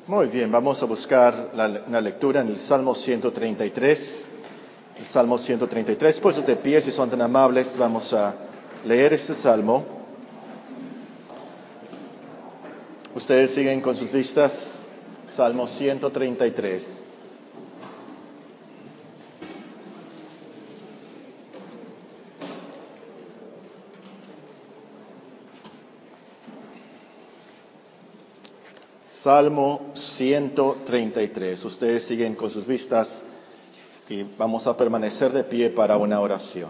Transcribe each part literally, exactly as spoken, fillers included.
Muy bien, vamos a buscar la, una lectura en el Salmo ciento treinta y tres. El Salmo ciento treinta y tres, puestos de pie, si son tan amables, vamos a leer este Salmo. Ustedes siguen con sus listas. Salmo ciento treinta y tres. Salmo ciento treinta y tres. Ustedes siguen con sus vistas y vamos a permanecer de pie para una oración.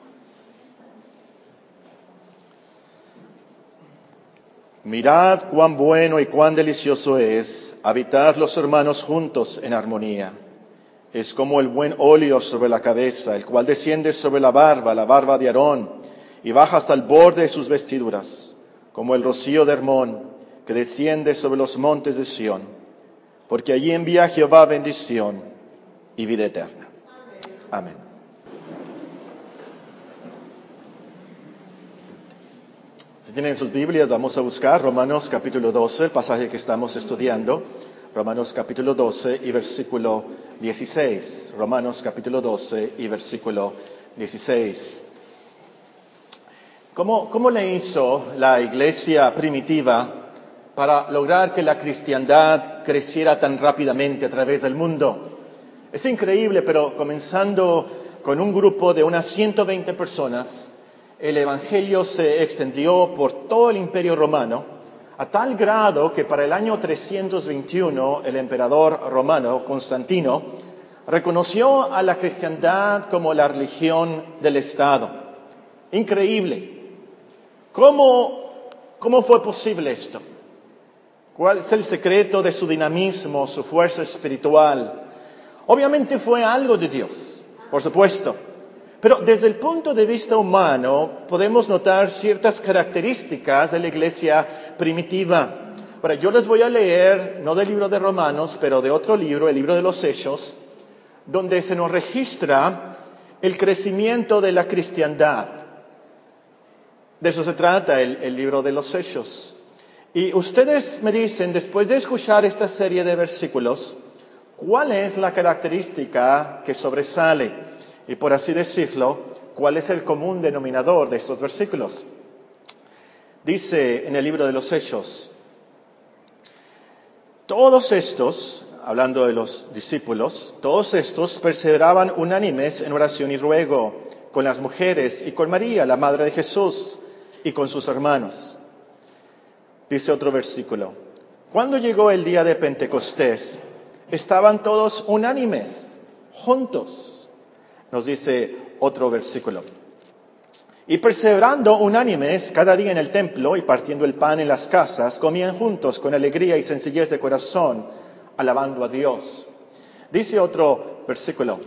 Mirad cuán bueno y cuán delicioso es habitar los hermanos juntos en armonía. Es como el buen óleo sobre la cabeza, el cual desciende sobre la barba, la barba de Aarón, y baja hasta el borde de sus vestiduras, como el rocío de Hermón, que desciende sobre los montes de Sión, porque allí envía Jehová bendición y vida eterna. Amén. Si tienen sus Biblias, vamos a buscar Romanos capítulo doce, el pasaje que estamos estudiando. Romanos capítulo doce y versículo dieciséis. Romanos capítulo doce y versículo dieciséis. ¿Cómo, cómo le hizo la iglesia primitiva para lograr que la cristiandad creciera tan rápidamente a través del mundo? Es increíble, pero comenzando con un grupo de unas ciento veinte personas, el evangelio se extendió por todo el imperio romano, a tal grado que para el año trescientos veintiuno el emperador romano, Constantino, reconoció a la cristiandad como la religión del Estado. Increíble. ¿Cómo, cómo fue posible esto? ¿Cuál es el secreto de su dinamismo, su fuerza espiritual? Obviamente fue algo de Dios, por supuesto. Pero desde el punto de vista humano podemos notar ciertas características de la iglesia primitiva. Ahora, yo les voy a leer, no del libro de Romanos, pero de otro libro, el libro de los Hechos, donde se nos registra el crecimiento de la cristiandad. De eso se trata el, el libro de los Hechos. Y ustedes me dicen, después de escuchar esta serie de versículos, ¿cuál es la característica que sobresale? Y por así decirlo, ¿cuál es el común denominador de estos versículos? Dice en el libro de los Hechos, todos estos, hablando de los discípulos, todos estos perseveraban unánimes en oración y ruego, con las mujeres y con María, la madre de Jesús, y con sus hermanos. Dice otro versículo, cuando llegó el día de Pentecostés, estaban todos unánimes, juntos. Nos dice otro versículo. Y perseverando unánimes cada día en el templo y partiendo el pan en las casas, comían juntos con alegría y sencillez de corazón, alabando a Dios. Dice otro versículo.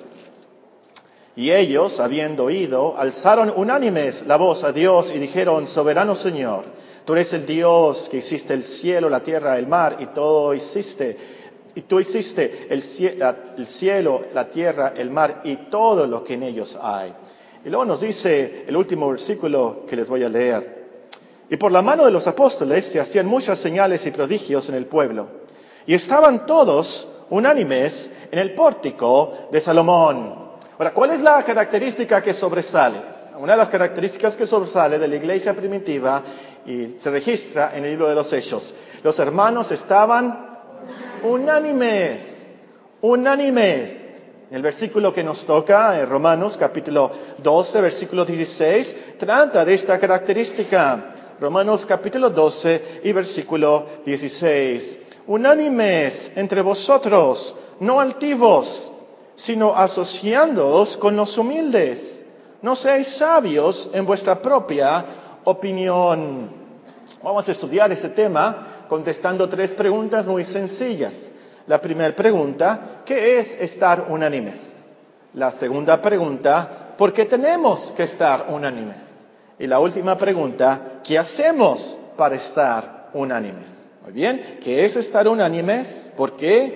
Y ellos, habiendo oído, alzaron unánimes la voz a Dios y dijeron, soberano Señor, tú eres el Dios que hiciste el cielo, la tierra, el mar y todo hiciste. Y tú hiciste el cielo, la tierra, el mar y todo lo que en ellos hay. Y luego nos dice el último versículo que les voy a leer. Y por la mano de los apóstoles se hacían muchas señales y prodigios en el pueblo. Y estaban todos unánimes en el pórtico de Salomón. Ahora, ¿cuál es la característica que sobresale? Una de las características que sobresale de la iglesia primitiva y se registra en el libro de los Hechos. Los hermanos estaban unánimes, unánimes. El versículo que nos toca, en Romanos capítulo doce, versículo dieciséis, trata de esta característica. Romanos capítulo doce y versículo dieciséis. Unánimes entre vosotros, no altivos, sino asociándoos con los humildes. No seáis sabios en vuestra propia opinión. Vamos a estudiar este tema contestando tres preguntas muy sencillas. La primera pregunta, ¿qué es estar unánimes? La segunda pregunta, ¿por qué tenemos que estar unánimes? Y la última pregunta, ¿qué hacemos para estar unánimes? Muy bien, ¿qué es estar unánimes? ¿Por qué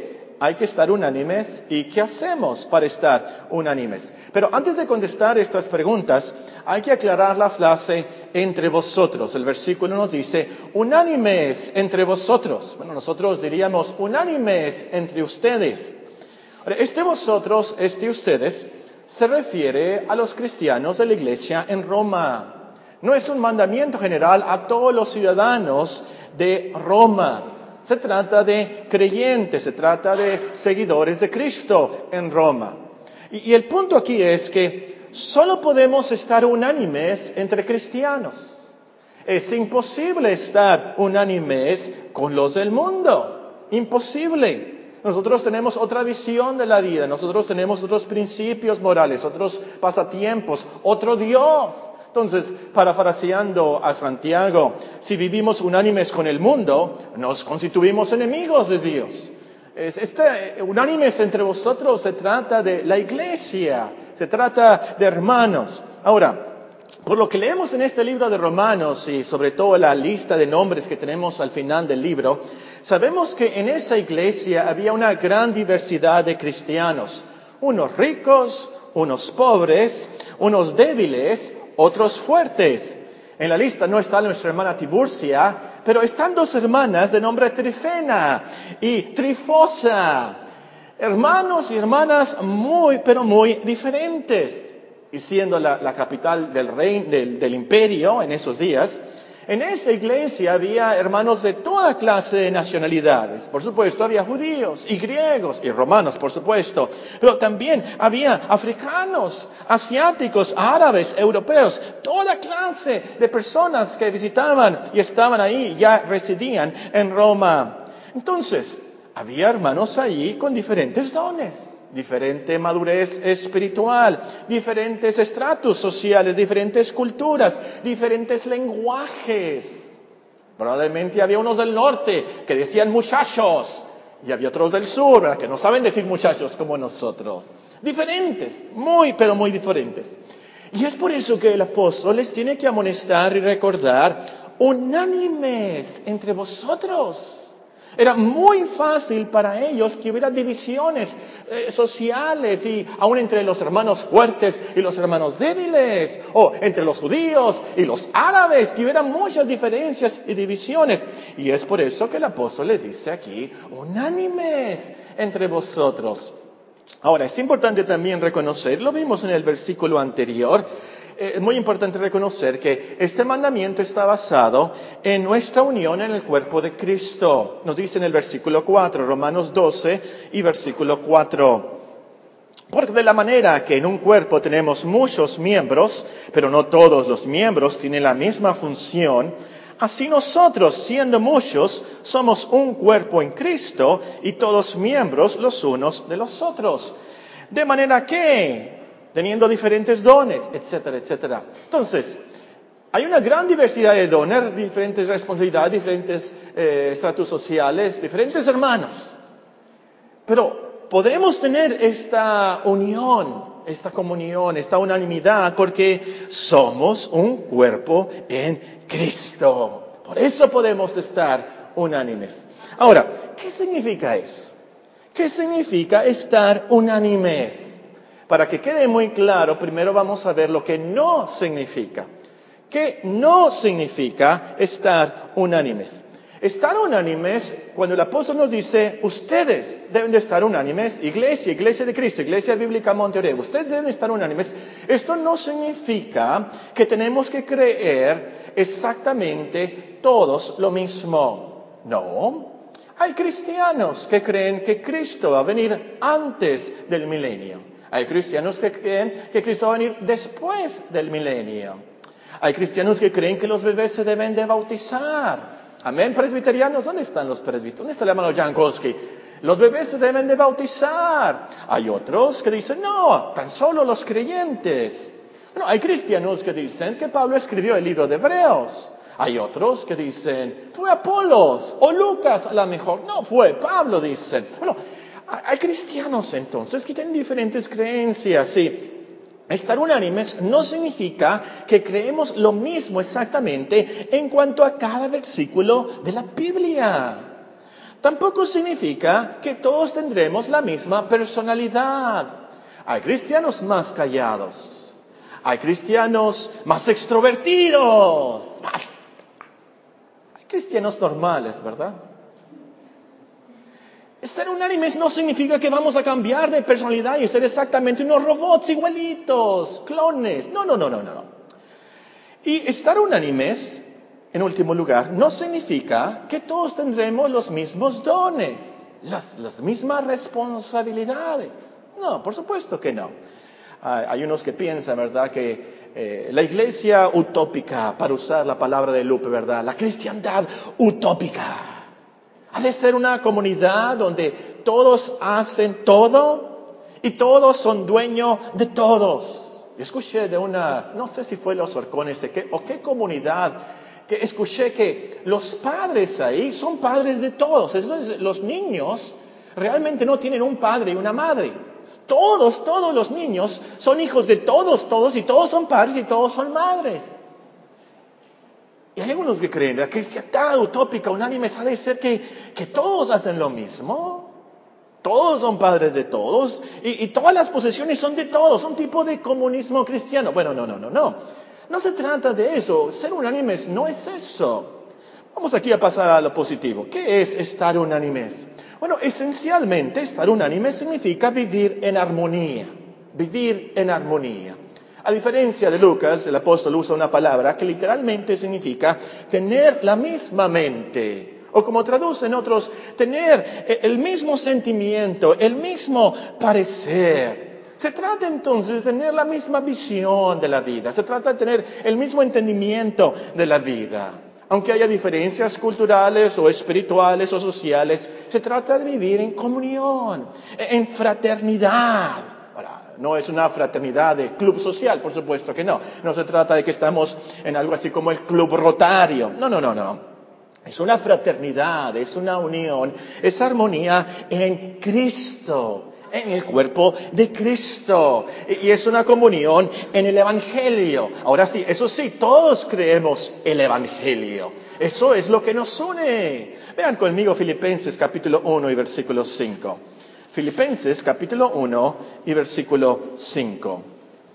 hay que estar unánimes y ¿qué hacemos para estar unánimes? Pero antes de contestar estas preguntas, hay que aclarar la frase entre vosotros. El versículo nos dice, unánimes entre vosotros. Bueno, nosotros diríamos unánimes entre ustedes. Este vosotros, este ustedes, se refiere a los cristianos de la iglesia en Roma. No es un mandamiento general a todos los ciudadanos de Roma. Se trata de creyentes, se trata de seguidores de Cristo en Roma. Y, y el punto aquí es que solo podemos estar unánimes entre cristianos. Es imposible estar unánimes con los del mundo. Imposible. Nosotros tenemos otra visión de la vida, nosotros tenemos otros principios morales, otros pasatiempos, otro Dios. Entonces, parafraseando a Santiago, si vivimos unánimes con el mundo, nos constituimos enemigos de Dios. Este, unánimes entre vosotros se trata de la iglesia, se trata de hermanos. Ahora, por lo que leemos en este libro de Romanos y sobre todo la lista de nombres que tenemos al final del libro, sabemos que en esa iglesia había una gran diversidad de cristianos. Unos ricos, unos pobres, unos débiles, otros fuertes. En la lista no está nuestra hermana Tiburcia, pero están dos hermanas de nombre Trifena y Trifosa. Hermanos y hermanas muy, pero muy diferentes. Y siendo la, la capital del reino, del, del imperio en esos días, en esa iglesia había hermanos de toda clase de nacionalidades. Por supuesto, había judíos y griegos y romanos, por supuesto. Pero también había africanos, asiáticos, árabes, europeos, toda clase de personas que visitaban y estaban ahí, ya residían en Roma. Entonces, había hermanos allí con diferentes dones. Diferente madurez espiritual, diferentes estratos sociales, diferentes culturas, diferentes lenguajes. Probablemente había unos del norte que decían muchachos y había otros del sur que no saben decir muchachos como nosotros. Diferentes, muy pero muy diferentes. Y es por eso que el apóstol les tiene que amonestar y recordar, unánimes entre vosotros. Era muy fácil para ellos que hubiera divisiones eh, sociales y aún entre los hermanos fuertes y los hermanos débiles, o entre los judíos y los árabes, que hubiera muchas diferencias y divisiones. Y es por eso que el apóstol les dice aquí, unánimes entre vosotros. Ahora, es importante también reconocer, lo vimos en el versículo anterior, es muy importante reconocer que este mandamiento está basado en nuestra unión en el cuerpo de Cristo. Nos dice en el versículo cuatro, Romanos doce y versículo cuatro. Porque de la manera que en un cuerpo tenemos muchos miembros, pero no todos los miembros tienen la misma función, así nosotros, siendo muchos, somos un cuerpo en Cristo y todos miembros los unos de los otros. De manera que, teniendo diferentes dones, etcétera, etcétera. Entonces, hay una gran diversidad de dones, diferentes responsabilidades, diferentes eh, estratos sociales, diferentes hermanos. Pero podemos tener esta unión, esta comunión, esta unanimidad, porque somos un cuerpo en Cristo. Por eso podemos estar unánimes. Ahora, ¿qué significa eso? ¿Qué significa estar unánimes? Para que quede muy claro, primero vamos a ver lo que no significa. ¿Qué no significa estar unánimes? Estar unánimes, cuando el apóstol nos dice, ustedes deben de estar unánimes, iglesia, iglesia de Cristo, iglesia bíblica Monte Oreb, ustedes deben de estar unánimes, esto no significa que tenemos que creer exactamente todos lo mismo. No. Hay cristianos que creen que Cristo va a venir antes del milenio. Hay cristianos que creen que Cristo va a venir después del milenio. Hay cristianos que creen que los bebés se deben de bautizar. Amén, presbiterianos, ¿dónde están los presbiterianos? ¿Dónde está el hermano Jankowski? Los bebés se deben de bautizar. Hay otros que dicen, no, tan solo los creyentes. Bueno, hay cristianos que dicen que Pablo escribió el libro de Hebreos. Hay otros que dicen, fue Apolos o Lucas a lo mejor. No, fue Pablo, dicen. Bueno, hay cristianos entonces que tienen diferentes creencias y estar unánimes no significa que creemos lo mismo exactamente en cuanto a cada versículo de la Biblia. tampoco significa que todos tendremos la misma personalidad. Hay cristianos más callados, hay cristianos más extrovertidos, más... hay cristianos normales, ¿verdad? Ser unánimes no significa que vamos a cambiar de personalidad y ser exactamente unos robots igualitos, clones. No, no, no, no, no. Y estar unánimes, en último lugar, no significa que todos tendremos los mismos dones, las, las mismas responsabilidades. No, por supuesto que no. Hay, hay unos que piensan, ¿verdad?, que eh, la iglesia utópica, para usar la palabra de Lupe, ¿verdad?, la cristiandad utópica, ha de ser una comunidad donde todos hacen todo y todos son dueños de todos. Yo escuché de una, no sé si fue los Orcones o qué comunidad, que escuché que los padres ahí son padres de todos. Entonces los niños realmente no tienen un padre y una madre. Todos, todos los niños son hijos de todos, todos, y todos son padres y todos son madres. Y hay algunos que creen, la cristiandad utópica, unánime, ha de ser que, que todos hacen lo mismo, todos son padres de todos, y, y todas las posesiones son de todos, un tipo de comunismo cristiano. Bueno, no, no, no, no. No se trata de eso, ser unánimes no es eso. Vamos aquí a pasar a lo positivo. ¿Qué es estar unánimes? Bueno, esencialmente estar unánime significa vivir en armonía, vivir en armonía. A diferencia de Lucas, el apóstol usa una palabra que literalmente significa tener la misma mente. O como traducen otros, tener el mismo sentimiento, el mismo parecer. Se trata entonces de tener la misma visión de la vida. Se trata de tener el mismo entendimiento de la vida. Aunque haya diferencias culturales o espirituales o sociales, se trata de vivir en comunión, en fraternidad. No es una fraternidad de club social, por supuesto que no. No se trata de que estamos en algo así como el club rotario. No, no, no, no. Es una fraternidad, es una unión, es armonía en Cristo, en el cuerpo de Cristo. Y es una comunión en el Evangelio. Ahora sí, eso sí, todos creemos el Evangelio. Eso es lo que nos une. Vean conmigo Filipenses capítulo uno y versículo cinco. Filipenses capítulo uno y versículo cinco.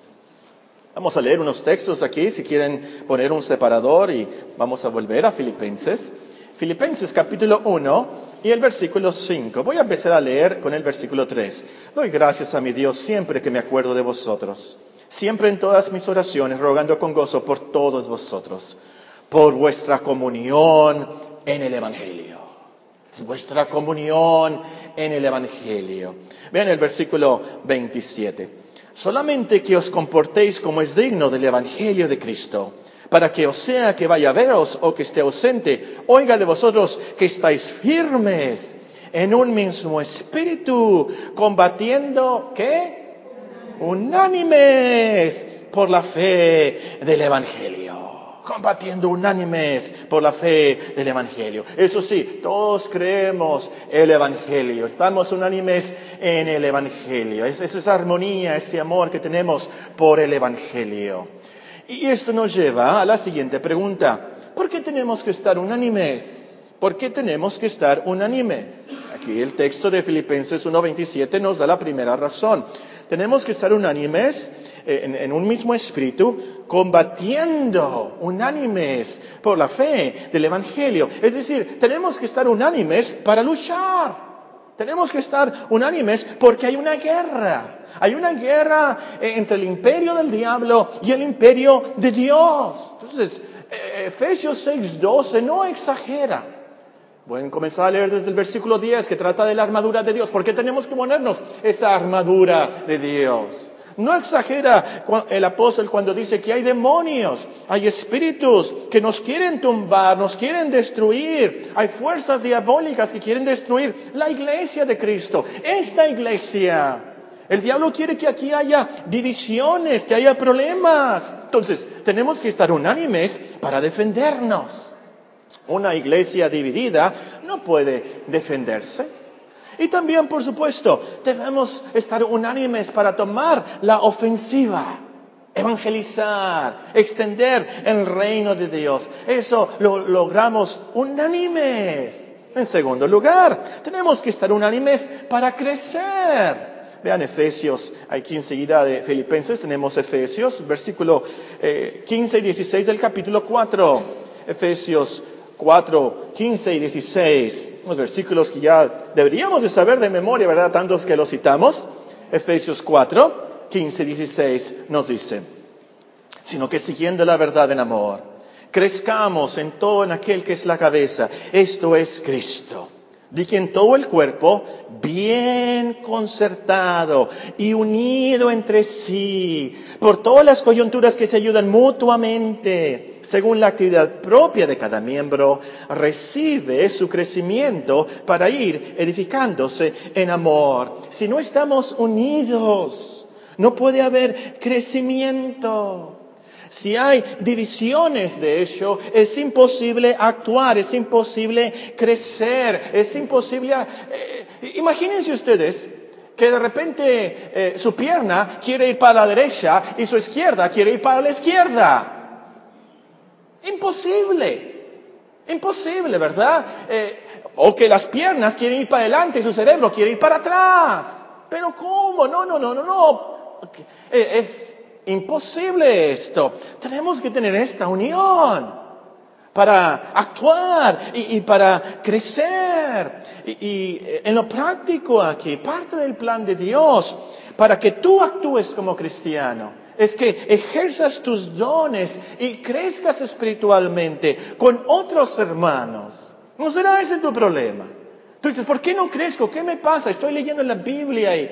Vamos a leer unos textos aquí, si quieren poner un separador, y vamos a volver a Filipenses. Filipenses capítulo uno y el versículo cinco. Voy a empezar a leer con el versículo tres. Doy gracias a mi Dios siempre que me acuerdo de vosotros, siempre en todas mis oraciones, rogando con gozo por todos vosotros, por vuestra comunión en el Evangelio. Vuestra comunión en el Evangelio. Vean el versículo veintisiete. Solamente que os comportéis como es digno del Evangelio de Cristo, para que, o sea que vaya a veros o que esté ausente, oiga de vosotros que estáis firmes en un mismo espíritu, combatiendo, ¿qué? Unánimes por la fe del Evangelio. Combatiendo unánimes por la fe del Evangelio. Eso sí, todos creemos el Evangelio. Estamos unánimes en el Evangelio. Es, es esa armonía, ese amor que tenemos por el Evangelio. Y esto nos lleva a la siguiente pregunta. ¿Por qué tenemos que estar unánimes? ¿Por qué tenemos que estar unánimes? Aquí el texto de Filipenses uno veintisiete nos da la primera razón. Tenemos que estar unánimes en, en un mismo espíritu, combatiendo, unánimes por la fe del Evangelio. Es decir, tenemos que estar unánimes para luchar. Tenemos que estar unánimes porque hay una guerra. Hay una guerra entre el imperio del diablo y el imperio de Dios. Entonces, Efesios seis doce no exagera. Pueden comenzar a leer desde el versículo diez, que trata de la armadura de Dios. ¿Por qué tenemos que ponernos esa armadura de Dios? No exagera el apóstol cuando dice que hay demonios, hay espíritus que nos quieren tumbar, nos quieren destruir. Hay fuerzas diabólicas que quieren destruir la iglesia de Cristo, esta iglesia. El diablo quiere que aquí haya divisiones, que haya problemas. Entonces, tenemos que estar unánimes para defendernos. Una iglesia dividida no puede defenderse. Y también, por supuesto, debemos estar unánimes para tomar la ofensiva, evangelizar, extender el reino de Dios. Eso lo logramos unánimes. En segundo lugar, tenemos que estar unánimes para crecer. Vean Efesios, aquí enseguida de Filipenses tenemos Efesios, versículo eh, quince y dieciséis del capítulo cuatro. Efesios cuatro, quince y dieciséis, unos versículos que ya deberíamos de saber de memoria, ¿verdad? Tantos que los citamos. Efesios cuatro, quince y dieciséis nos dice: sino que siguiendo la verdad en amor, crezcamos en todo en aquel que es la cabeza, esto es Cristo, de quien todo el cuerpo, bien concertado y unido entre sí, por todas las coyunturas que se ayudan mutuamente, según la actividad propia de cada miembro, recibe su crecimiento para ir edificándose en amor. Si no estamos unidos, no puede haber crecimiento. Si hay divisiones de hecho, es imposible actuar, es imposible crecer, es imposible... Eh, imagínense ustedes que de repente eh, su pierna quiere ir para la derecha y su izquierda quiere ir para la izquierda. Imposible, imposible, ¿verdad? Eh, o que las piernas quieren ir para adelante y su cerebro quiere ir para atrás. Pero ¿cómo? No, no, no, no, no. Eh, es... imposible esto. Tenemos que tener esta unión para actuar y, y para crecer. Y, y en lo práctico aquí, parte del plan de Dios para que tú actúes como cristiano es que ejerzas tus dones y crezcas espiritualmente con otros hermanos. ¿No será ese tu problema? Tú dices, ¿por qué no crezco? ¿Qué me pasa? Estoy leyendo en la Biblia y...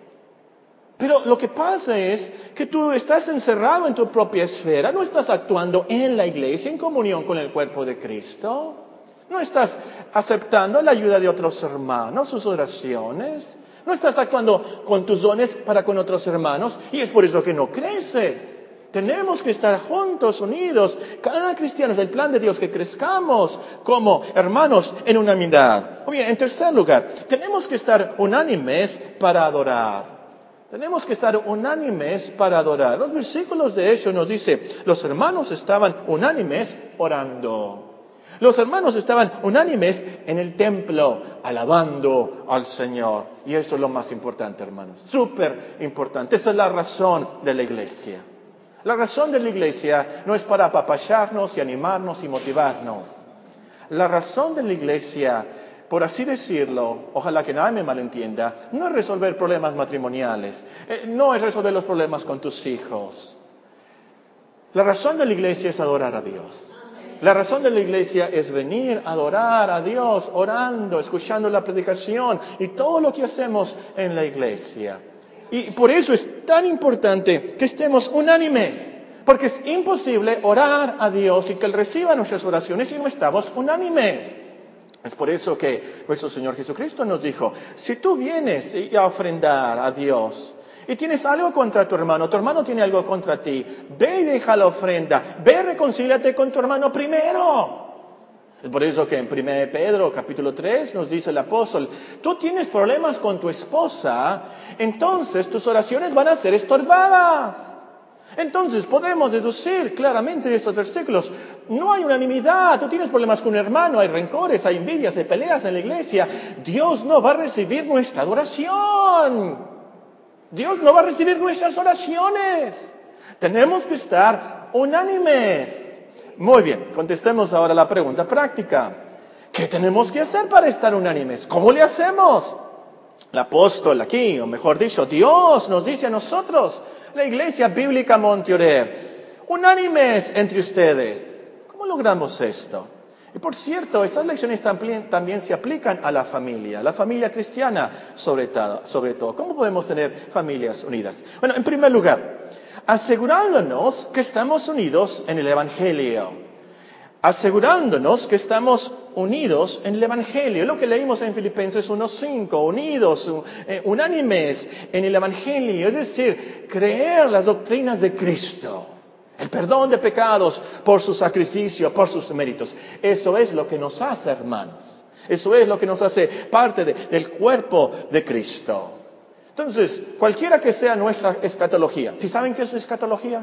Pero lo que pasa es que tú estás encerrado en tu propia esfera, no estás actuando en la iglesia, en comunión con el cuerpo de Cristo, no estás aceptando la ayuda de otros hermanos, sus oraciones, no estás actuando con tus dones para con otros hermanos y es por eso que no creces. Tenemos que estar juntos, unidos, cada cristiano es el plan de Dios, que crezcamos como hermanos en unanimidad. Muy bien, en tercer lugar, tenemos que estar unánimes para adorar. Tenemos que estar unánimes para adorar. Los versículos de hecho nos dice, los hermanos estaban unánimes orando. Los hermanos estaban unánimes en el templo, alabando al Señor. Y esto es lo más importante, hermanos. Súper importante. Esa es la razón de la iglesia. La razón de la iglesia no es para apapacharnos y animarnos y motivarnos. La razón de la iglesia, por así decirlo, ojalá que nadie me malentienda, no es resolver problemas matrimoniales, eh, no es resolver los problemas con tus hijos. La razón de la iglesia es adorar a Dios. La razón de la iglesia es venir a adorar a Dios, orando, escuchando la predicación y todo lo que hacemos en la iglesia. Y por eso es tan importante que estemos unánimes, porque es imposible orar a Dios y que Él reciba nuestras oraciones si no estamos unánimes. Es por eso que nuestro Señor Jesucristo nos dijo, si tú vienes a ofrendar a Dios y tienes algo contra tu hermano, tu hermano tiene algo contra ti, ve y deja la ofrenda, ve, reconcíliate con tu hermano primero. Es por eso que en primera de Pedro, capítulo tres, nos dice el apóstol, tú tienes problemas con tu esposa, entonces tus oraciones van a ser estorbadas. Entonces podemos deducir claramente de estos versículos, no hay unanimidad, tú tienes problemas con un hermano, hay rencores, hay envidias, hay peleas en la iglesia, Dios no va a recibir nuestra adoración, Dios no va a recibir nuestras oraciones, tenemos que estar unánimes. Muy bien, contestemos ahora la pregunta práctica, ¿qué tenemos que hacer para estar unánimes? ¿Cómo le hacemos? El apóstol aquí, o mejor dicho, Dios nos dice a nosotros, la Iglesia Bíblica Monteorer, unánimes entre ustedes. ¿Cómo logramos esto? Y por cierto, estas lecciones también, también se aplican a la familia, la familia cristiana sobre todo, sobre todo. ¿Cómo podemos tener familias unidas? Bueno, en primer lugar, asegurándonos que estamos unidos en el Evangelio. Asegurándonos que estamos unidos en el Evangelio. Lo que leímos en Filipenses uno cinco, unidos, eh, unánimes en el Evangelio. Es decir, creer las doctrinas de Cristo. El perdón de pecados por su sacrificio, por sus méritos. Eso es lo que nos hace hermanos. Eso es lo que nos hace parte de, del cuerpo de Cristo. Entonces, cualquiera que sea nuestra escatología. ¿Sí saben qué es escatología?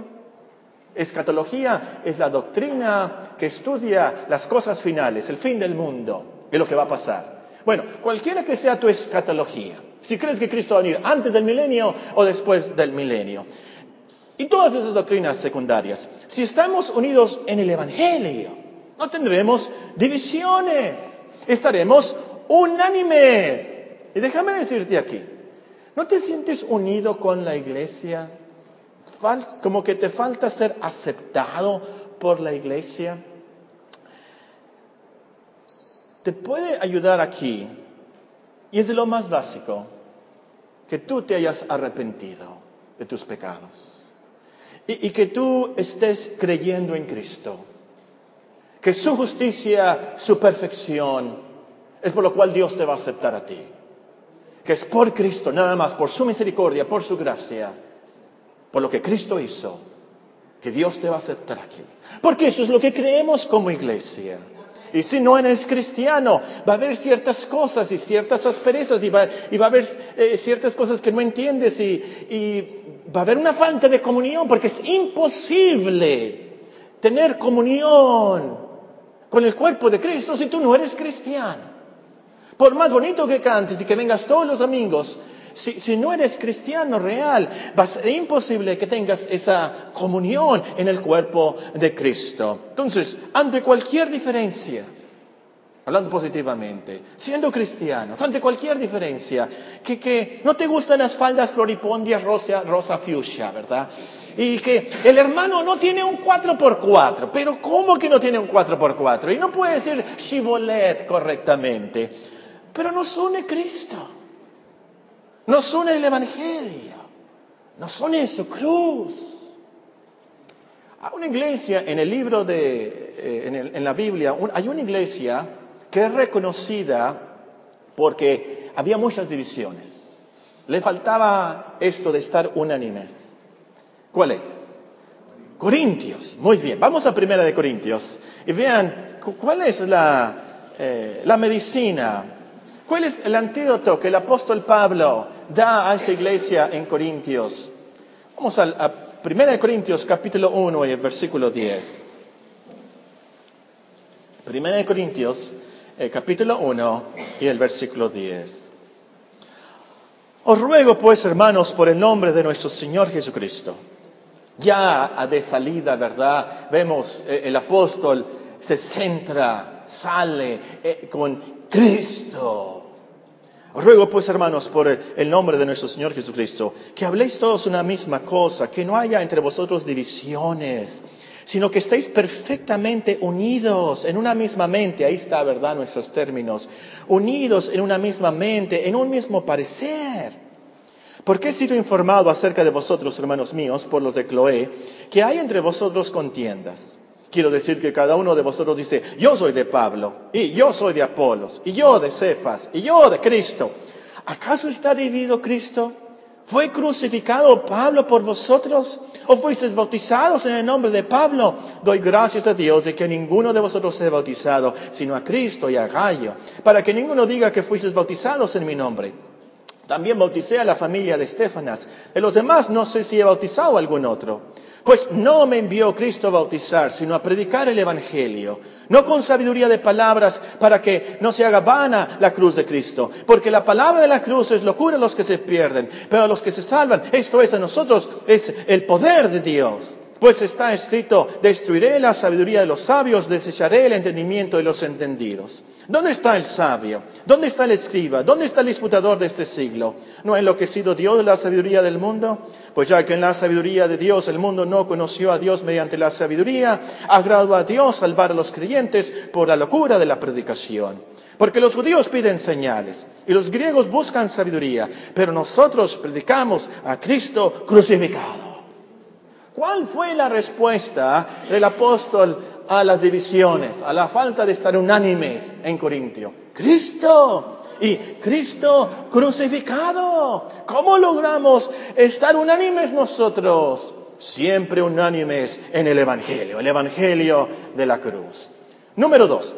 Escatología es la doctrina que estudia las cosas finales, el fin del mundo. Es lo que va a pasar. Bueno, cualquiera que sea tu escatología, si crees que Cristo va a venir antes del milenio o después del milenio, y todas esas doctrinas secundarias, si estamos unidos en el Evangelio, no tendremos divisiones, estaremos unánimes. Y déjame decirte aquí, ¿no te sientes unido con la iglesia? Fal- como que te falta ser aceptado por la iglesia. Te puede ayudar aquí, y es de lo más básico, que tú te hayas arrepentido de tus pecados. Y, y que tú estés creyendo en Cristo. Que su justicia, su perfección, es por lo cual Dios te va a aceptar a ti. Que es por Cristo, nada más, por su misericordia, por su gracia, por lo que Cristo hizo, que Dios te va a aceptar aquí. Porque eso es lo que creemos como iglesia. Y si no eres cristiano, va a haber ciertas cosas y ciertas asperezas y va, y va a haber eh, ciertas cosas que no entiendes y, y va a haber una falta de comunión, porque es imposible tener comunión con el cuerpo de Cristo si tú no eres cristiano. Por más bonito que cantes y que vengas todos los domingos, si, si no eres cristiano real, va a ser imposible que tengas esa comunión en el cuerpo de Cristo. Entonces, ante cualquier diferencia, hablando positivamente, siendo cristianos, ante cualquier diferencia, que, que no te gustan las faldas floripondias rosa, rosa fuchsia, ¿verdad? Y que el hermano no tiene un cuatro por cuatro, pero ¿cómo que no tiene un cuatro por cuatro? Y no puede decir Chevrolet correctamente, pero nos une Cristo, nos une el Evangelio, nos une su cruz. Hay una iglesia en el libro de, eh, en, el, en la Biblia, un, hay una iglesia que es reconocida porque había muchas divisiones. Le faltaba esto de estar unánimes. ¿Cuál es? Corintios. Muy bien, vamos a Primera de Corintios y vean cuál es la, eh, la medicina, cuál es el antídoto que el apóstol Pablo da a esa iglesia en Corintios. Vamos a, a Primera de Corintios capítulo uno y el versículo diez. Primera de Corintios eh, capítulo uno y el versículo diez. Os ruego pues, hermanos, por el nombre de nuestro Señor Jesucristo. Ya de salida, ¿verdad? Vemos eh, el apóstol se centra, sale eh, con Cristo. Os ruego pues, hermanos, por el nombre de nuestro Señor Jesucristo, que habléis todos una misma cosa, que no haya entre vosotros divisiones, sino que estéis perfectamente unidos en una misma mente. Ahí está, ¿verdad?, nuestros términos. Unidos en una misma mente, en un mismo parecer. Porque he sido informado acerca de vosotros, hermanos míos, por los de Cloé, que hay entre vosotros contiendas. Quiero decir que cada uno de vosotros dice, yo soy de Pablo, y yo soy de Apolos, y yo de Cefas, y yo de Cristo. ¿Acaso está dividido Cristo? ¿Fue crucificado Pablo por vosotros? ¿O fuisteis bautizados en el nombre de Pablo? Doy gracias a Dios de que ninguno de vosotros sea bautizado, sino a Cristo y a Gallo, para que ninguno diga que fuisteis bautizados en mi nombre. También bauticé a la familia de Estefanas. De los demás no sé si he bautizado a algún otro. Pues no me envió Cristo a bautizar, sino a predicar el Evangelio. No con sabiduría de palabras, para que no se haga vana la cruz de Cristo. Porque la palabra de la cruz es locura a los que se pierden, pero a los que se salvan, esto es a nosotros, es el poder de Dios. Pues está escrito, destruiré la sabiduría de los sabios, desecharé el entendimiento de los entendidos. ¿Dónde está el sabio? ¿Dónde está el escriba? ¿Dónde está el disputador de este siglo? ¿No ha enloquecido Dios de la sabiduría del mundo? Pues ya que en la sabiduría de Dios el mundo no conoció a Dios mediante la sabiduría, agradó a Dios salvar a los creyentes por la locura de la predicación. Porque los judíos piden señales y los griegos buscan sabiduría, pero nosotros predicamos a Cristo crucificado. ¿Cuál fue la respuesta del apóstol a las divisiones, a la falta de estar unánimes en Corintio? Cristo y Cristo crucificado. ¿Cómo logramos estar unánimes nosotros? Siempre unánimes en el Evangelio, el Evangelio de la cruz. Número dos,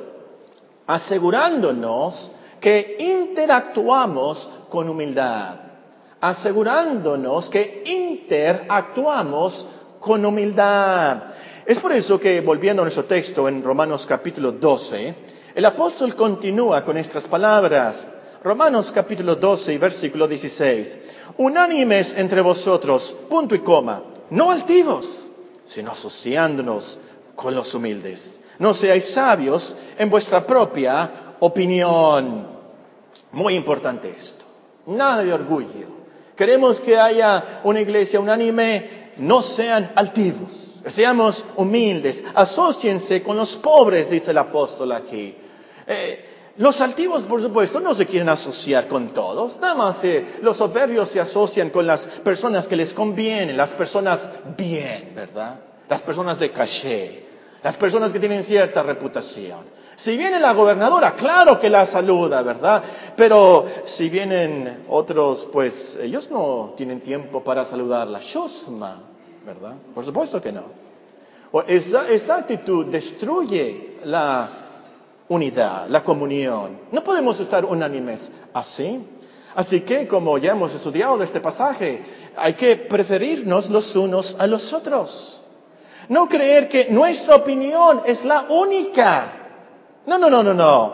asegurándonos que interactuamos con humildad. Asegurándonos que interactuamos con humildad. Es por eso que, volviendo a nuestro texto en Romanos capítulo doce, El apóstol continúa con estas palabras. Romanos capítulo doce y versículo dieciséis. Unánimes entre vosotros, punto y coma, no altivos, sino asociándonos con los humildes. No seáis sabios en vuestra propia opinión. Muy importante esto. Nada de orgullo. Queremos que haya una iglesia unánime, no sean altivos, seamos humildes, asóciense con los pobres, dice el apóstol aquí. Eh, los altivos, por supuesto, no se quieren asociar con todos, nada más eh, los soberbios se asocian con las personas que les convienen, las personas bien, ¿verdad? Las personas de caché, las personas que tienen cierta reputación. Si viene la gobernadora, claro que la saluda, ¿verdad? Pero si vienen otros, pues ellos no tienen tiempo para saludar la shosma, ¿verdad? Por supuesto que no. O esa, esa actitud destruye la unidad, la comunión. No podemos estar unánimes así. Así que, como ya hemos estudiado de este pasaje, hay que preferirnos los unos a los otros. No creer que nuestra opinión es la única. No, no, no, no, no.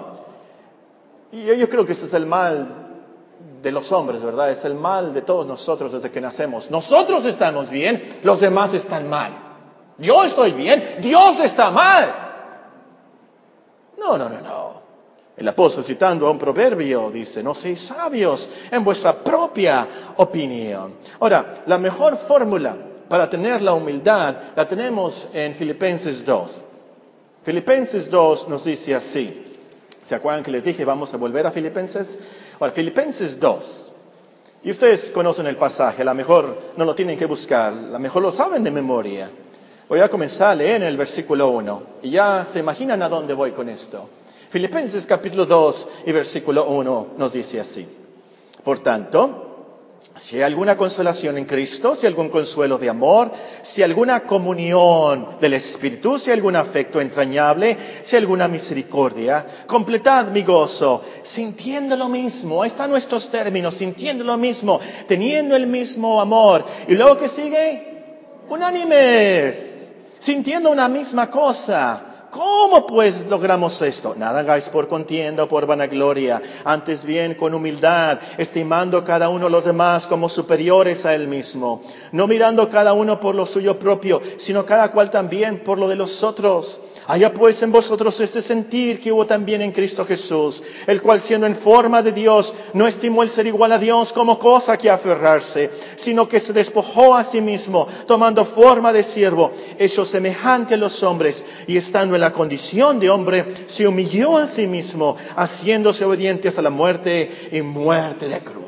Y yo, yo creo que ese es el mal de los hombres, ¿verdad? Es el mal de todos nosotros desde que nacemos. Nosotros estamos bien, los demás están mal. Yo estoy bien, Dios está mal. No, no, no, no. El apóstol, citando a un proverbio, dice, no seáis sabios en vuestra propia opinión. Ahora, la mejor fórmula para tener la humildad la tenemos en Filipenses dos. Filipenses dos nos dice así. ¿Se acuerdan que les dije vamos a volver a Filipenses? Ahora, Filipenses dos. Y ustedes conocen el pasaje, a lo mejor no lo tienen que buscar, a lo mejor lo saben de memoria. Voy a comenzar a leer en el versículo uno. Y ya se imaginan a dónde voy con esto. Filipenses capítulo dos y versículo uno nos dice así. Por tanto, si hay alguna consolación en Cristo, si hay algún consuelo de amor, si hay alguna comunión del Espíritu, si hay algún afecto entrañable, si hay alguna misericordia, completad mi gozo, sintiendo lo mismo. Ahí están nuestros términos, sintiendo lo mismo, teniendo el mismo amor. Y luego, ¿qué sigue? Unánimes, sintiendo una misma cosa. ¿Cómo pues logramos esto? Nada hagáis por contienda o por vanagloria, antes bien con humildad, estimando cada uno a los demás como superiores a él mismo, no mirando cada uno por lo suyo propio, sino cada cual también por lo de los otros. Haya pues en vosotros este sentir que hubo también en Cristo Jesús, el cual siendo en forma de Dios, no estimó el ser igual a Dios como cosa que aferrarse, sino que se despojó a sí mismo, tomando forma de siervo, hecho semejante a los hombres, y estando en la condición de hombre, se humilló a sí mismo, haciéndose obediente hasta la muerte y muerte de cruz.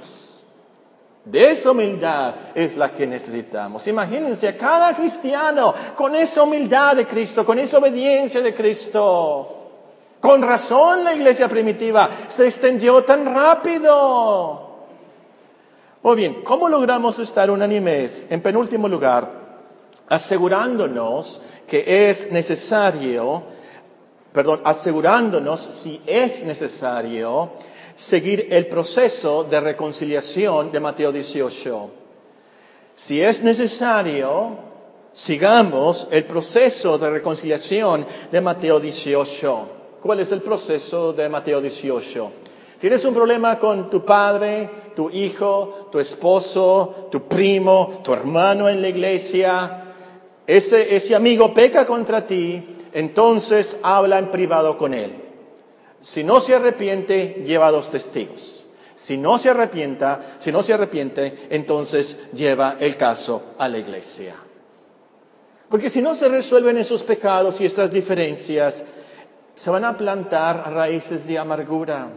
De esa humildad es la que necesitamos. Imagínense a cada cristiano con esa humildad de Cristo, con esa obediencia de Cristo. Con razón la iglesia primitiva se extendió tan rápido. Muy bien, ¿cómo logramos estar unánimes? En penúltimo lugar, asegurándonos que es necesario, perdón, asegurándonos si es necesario seguir el proceso de reconciliación de Mateo dieciocho. Si es necesario, sigamos el proceso de reconciliación de Mateo dieciocho. ¿Cuál es el proceso de Mateo dieciocho? ¿Tienes un problema con tu padre, tu hijo, tu esposo, tu primo, tu hermano en la iglesia? Ese, ese amigo peca contra ti, entonces habla en privado con él. Si no se arrepiente, lleva a dos testigos. Si no se arrepienta, si no se arrepiente, entonces lleva el caso a la iglesia. Porque si no se resuelven esos pecados y esas diferencias, se van a plantar raíces de amargura.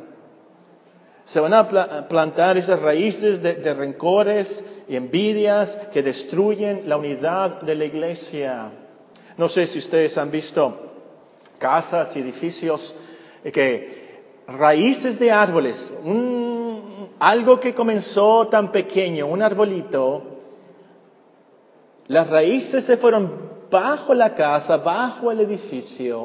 Se van a pla- plantar esas raíces de, de rencores y envidias que destruyen la unidad de la iglesia. No sé si ustedes han visto casas y edificios que raíces de árboles, un, algo que comenzó tan pequeño, un arbolito, las raíces se fueron bajo la casa, bajo el edificio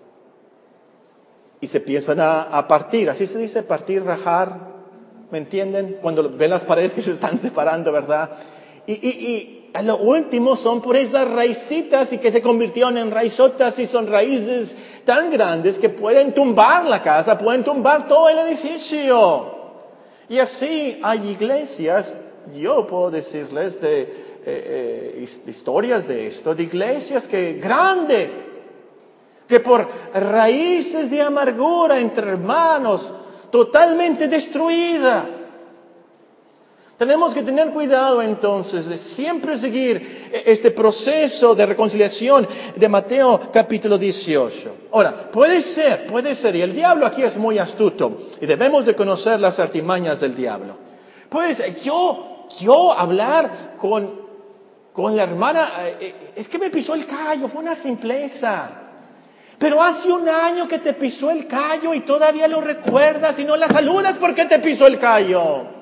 y se empiezan a, a partir, así se dice, partir, rajar, ¿me entienden? Cuando ven las paredes que se están separando, ¿verdad? Y, y, y a lo último son por esas raicitas y que se convirtieron en raizotas y son raíces tan grandes que pueden tumbar la casa, pueden tumbar todo el edificio. Y así hay iglesias, yo puedo decirles de eh, eh, historias de esto, de iglesias que grandes, que por raíces de amargura entre hermanos, totalmente destruidas. Tenemos que tener cuidado entonces de siempre seguir este proceso de reconciliación de Mateo capítulo dieciocho. Ahora, puede ser, puede ser, y el diablo aquí es muy astuto, y debemos de conocer las artimañas del diablo. Puede ser, yo, yo hablar con, con la hermana, es que me pisó el callo, fue una simpleza. Pero hace un año que te pisó el callo y todavía lo recuerdas y no la saludas porque te pisó el callo.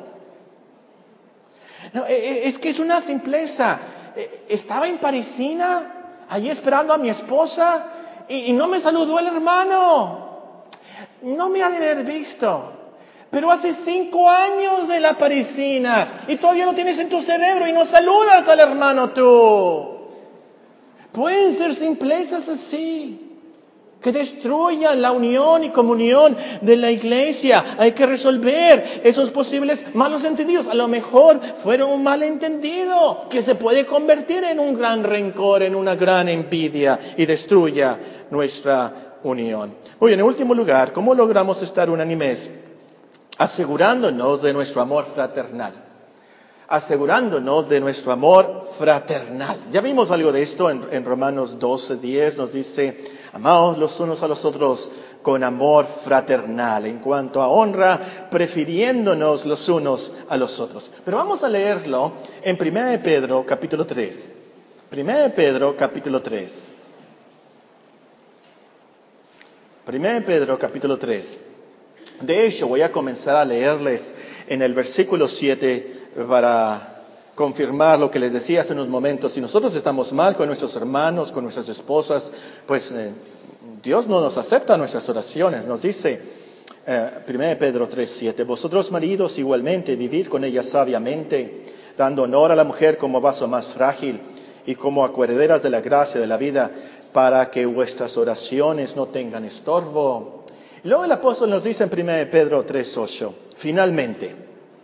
No, es que es una simpleza. Estaba en Parisina, allí esperando a mi esposa, y, y no me saludó el hermano. No me ha de haber visto. Pero hace cinco años de la Parisina, y todavía lo tienes en tu cerebro, y no saludas al hermano tú. Pueden ser simplezas así, que destruyan la unión y comunión de la iglesia. Hay que resolver esos posibles malos entendidos. A lo mejor fueron un malentendido que se puede convertir en un gran rencor, en una gran envidia y destruya nuestra unión. Muy bien, en último lugar, ¿cómo logramos estar unánimes? Asegurándonos de nuestro amor fraternal. Asegurándonos de nuestro amor fraternal. Ya vimos algo de esto en, en Romanos doce diez, nos dice, amaos los unos a los otros con amor fraternal. En cuanto a honra, prefiriéndonos los unos a los otros. Pero vamos a leerlo en primera de Pedro, capítulo tres. primera de Pedro, capítulo tres. primera de Pedro, capítulo tres. De hecho, voy a comenzar a leerles en el versículo siete para confirmar lo que les decía hace unos momentos. Si nosotros estamos mal con nuestros hermanos, con nuestras esposas, pues eh, Dios no nos acepta nuestras oraciones. Nos dice, eh, primera de Pedro tres siete, vosotros maridos igualmente vivid con ella sabiamente, dando honor a la mujer como vaso más frágil y como acuerderas de la gracia de la vida, para que vuestras oraciones no tengan estorbo. Y luego el apóstol nos dice en primera de Pedro tres ocho, finalmente,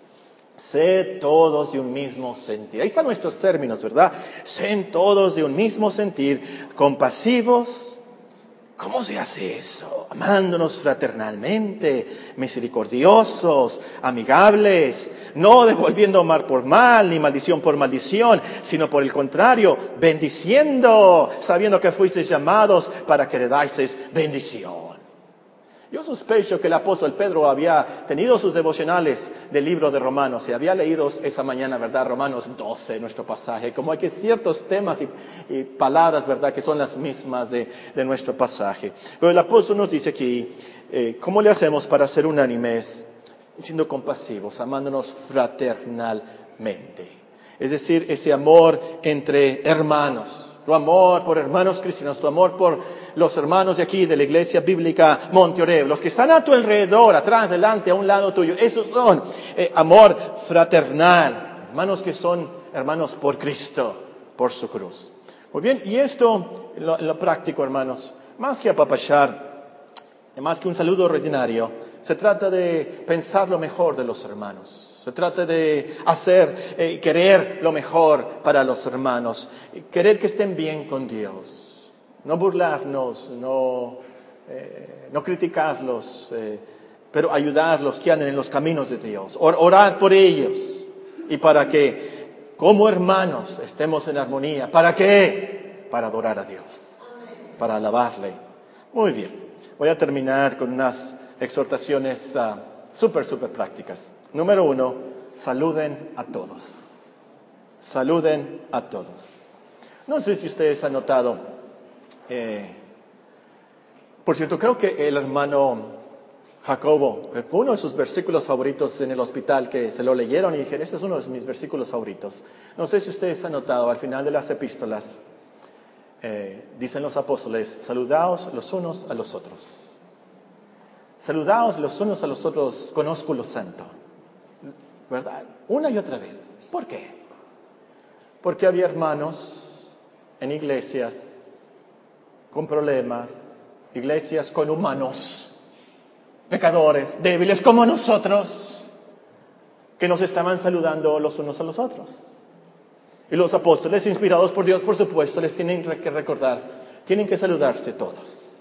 sed todos de un mismo sentir. Ahí están nuestros términos, ¿verdad? Sed todos de un mismo sentir, compasivos. ¿Cómo se hace eso? Amándonos fraternalmente, misericordiosos, amigables, no devolviendo mal por mal, ni maldición por maldición, sino por el contrario, bendiciendo, sabiendo que fuisteis llamados para que heredaseis bendición. Yo sospecho que el apóstol Pedro había tenido sus devocionales del libro de Romanos y había leído esa mañana, ¿verdad? Romanos doce, nuestro pasaje. Como hay que ciertos temas y, y palabras, ¿verdad? Que son las mismas de, de nuestro pasaje. Pero el apóstol nos dice aquí, eh, ¿cómo le hacemos para ser unánimes? Siendo compasivos, amándonos fraternalmente. Es decir, ese amor entre hermanos. Tu amor por hermanos cristianos, tu amor por los hermanos de aquí, de la iglesia bíblica Monte Oreb, los que están a tu alrededor, atrás, delante, a un lado tuyo, esos son eh, amor fraternal, hermanos que son hermanos por Cristo, por su cruz. Muy bien, y esto, en lo, en lo práctico, hermanos, más que apapachar, más que un saludo ordinario, se trata de pensar lo mejor de los hermanos. Se trata de hacer, eh, querer lo mejor para los hermanos, querer que estén bien con Dios, no burlarnos, no, eh, no criticarlos, eh, pero ayudarlos que anden en los caminos de Dios, Or- orar por ellos y para que como hermanos estemos en armonía. ¿Para qué? Para adorar a Dios, para alabarle. Muy bien, voy a terminar con unas exhortaciones uh, súper, súper prácticas. Número uno, saluden a todos. Saluden a todos. No sé si ustedes han notado, eh, por cierto, creo que el hermano Jacobo, fue uno de sus versículos favoritos en el hospital, que se lo leyeron y dijeron, este es uno de mis versículos favoritos. No sé si ustedes han notado, al final de las epístolas, eh, dicen los apóstoles, saludaos los unos a los otros. Saludaos los unos a los otros con ósculo santo. ¿Verdad? Una y otra vez. ¿Por qué? Porque había hermanos en iglesias con problemas, iglesias con humanos, pecadores, débiles como nosotros, que nos estaban saludando los unos a los otros. Y los apóstoles, inspirados por Dios, por supuesto, les tienen que recordar, tienen que saludarse todos.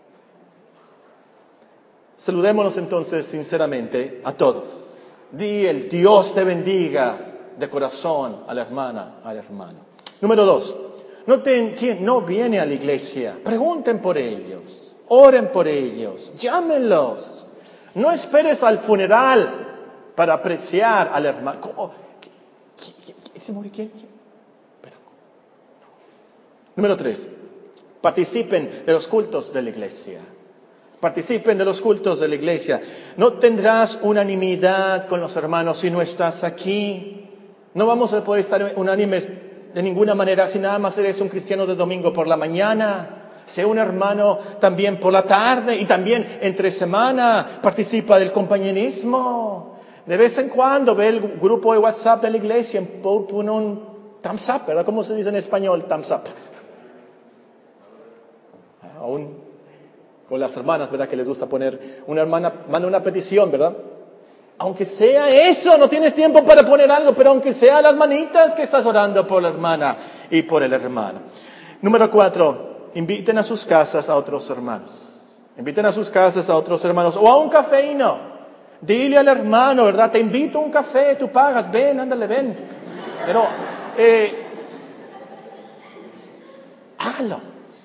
Saludémonos entonces sinceramente a todos. Di el Dios te bendiga de corazón a la hermana, al hermano. Número dos, no te, quien no viene a la iglesia, pregunten por ellos, oren por ellos, llámenlos. No esperes al funeral para apreciar al hermano. ¿Cómo? ¿Se murió quién? Pero, no. Número tres, participen de los cultos de la iglesia. Participen de los cultos de la iglesia. No tendrás unanimidad con los hermanos si no estás aquí. No vamos a poder estar unánimes de ninguna manera si nada más eres un cristiano de domingo por la mañana. Sé un hermano también por la tarde y también entre semana. Participa del compañerismo. De vez en cuando ve el grupo de WhatsApp de la iglesia, pone un thumbs up, ¿verdad? ¿Cómo se dice en español? Thumbs up. Aún con las hermanas, ¿verdad? Que les gusta poner, una hermana manda una petición, ¿verdad? Aunque sea eso, no tienes tiempo para poner algo, pero aunque sea las manitas que estás orando por la hermana y por el hermano. Número cuatro, inviten a sus casas a otros hermanos. Inviten a sus casas a otros hermanos o a un café y no. Dile al hermano, ¿verdad? Te invito a un café, tú pagas, ven, ándale, ven. Pero, eh, hágalo.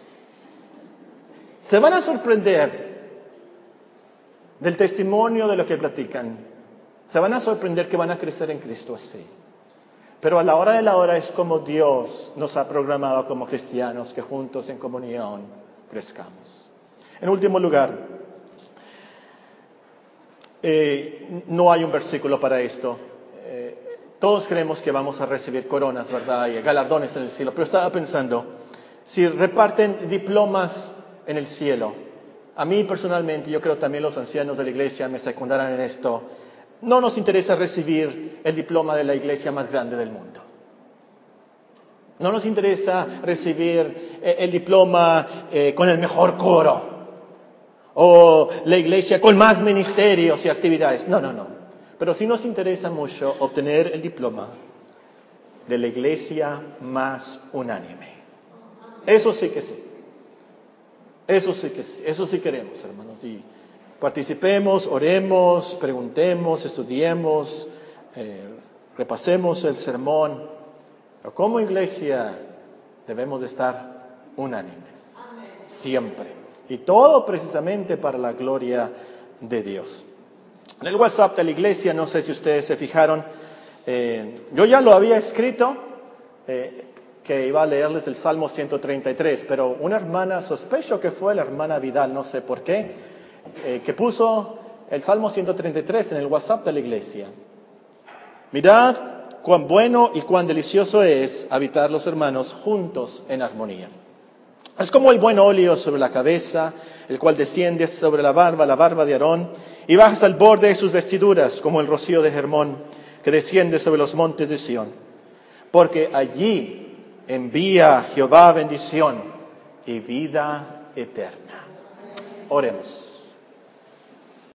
Se van a sorprender del testimonio de lo que platican. Se van a sorprender que van a crecer en Cristo así. Pero a la hora de la hora es como Dios nos ha programado como cristianos, que juntos en comunión crezcamos. En último lugar, eh, no hay un versículo para esto. Eh, todos creemos que vamos a recibir coronas, ¿verdad? Y galardones en el cielo. Pero estaba pensando, si reparten diplomas en el cielo, a mí personalmente, yo creo también los ancianos de la iglesia me secundarán en esto, no nos interesa recibir el diploma de la iglesia más grande del mundo. No nos interesa recibir el diploma eh, con el mejor coro o la iglesia con más ministerios y actividades. No, no, no. Pero sí nos interesa mucho obtener el diploma de la iglesia más unánime. Eso sí que sí. Eso sí que sí. Eso sí queremos, hermanos. Y participemos, oremos, preguntemos, estudiemos, eh, repasemos el sermón. Pero como iglesia debemos de estar unánimes. Siempre. Y todo precisamente para la gloria de Dios. En el WhatsApp de la iglesia, no sé si ustedes se fijaron, eh, yo ya lo había escrito, eh, que iba a leerles el Salmo ciento treinta y tres, pero una hermana, sospecho que fue la hermana Vidal, no sé por qué, eh, que puso el Salmo ciento treinta y tres en el WhatsApp de la iglesia. Mirad cuán bueno y cuán delicioso es habitar los hermanos juntos en armonía. Es como el buen óleo sobre la cabeza, el cual desciende sobre la barba, la barba de Aarón, y baja hasta el borde de sus vestiduras, como el rocío de Hermón, que desciende sobre los montes de Sión. Porque allí envía Jehová bendición y vida eterna. Oremos.